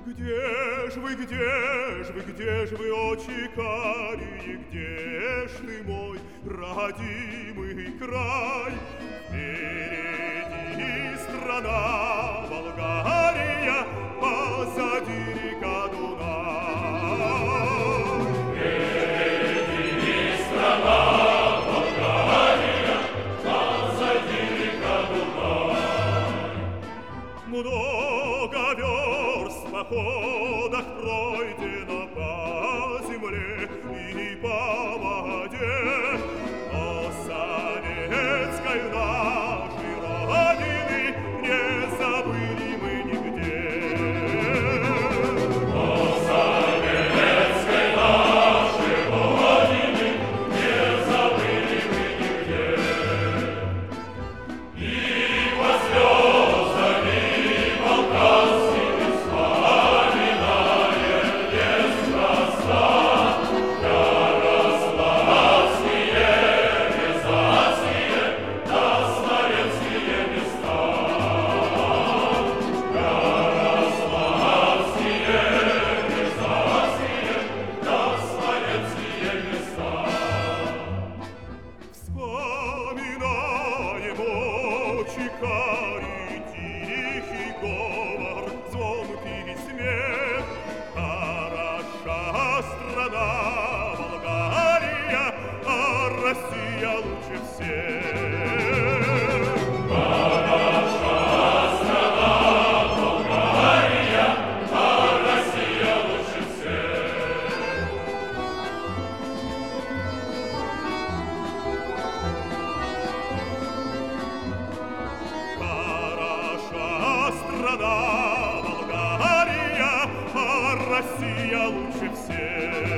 где ж вы, очи карие, где ж ты, мой родимый край? Впереди страна Болгария, позади река Дунай. Впереди страна Болгария, позади река Дунай. Много верст в походах пройдено по земле и по воде, но советской нашей Родины не забыли мы нигде. Но советской нашей Родины не забыли мы нигде. И по звездами балканскими вспоминаем неспроста ярославские, рязанские да смоленские места. Ярославские, рязанские да смоленские места. Вспоминаем, очи карие, тихий говор, звонкий смех. Хороша страна Болгария, а Россия лучше всех. Хороша страна Болгария, а Россия лучше всех. Хороша страна Болгария, а Россия лучше всех.